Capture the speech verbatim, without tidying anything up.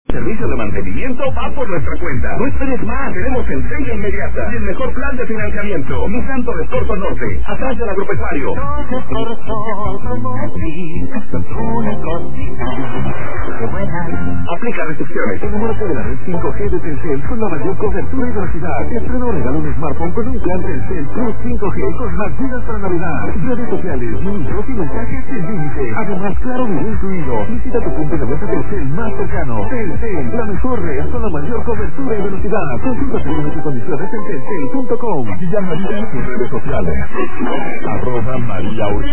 Servicio de mantenimiento va por nuestra cuenta. No esperes más. Tenemos entrega inmediata y el mejor plan de financiamiento. Nissan Torres Corso Norte, atrás del agropecuario. Torres Corso Automotriz, una cosita buena. Aplica restricciones. Enamórate de la red cinco G de Telcel con la mayor cobertura y velocidad. Estrena o regala un smartphone con un plan Telcel Plus cinco G con más vidas para Navidad. Redes sociales, minutos y mensajes sin límite. Además, claro, video incluido. Visita tu punto de venta Telcel más cercano. Telcel, la mejor red con la mayor cobertura y velocidad. Consulta términos y condiciones en telcel punto com. Y María en sus redes sociales. Arroba María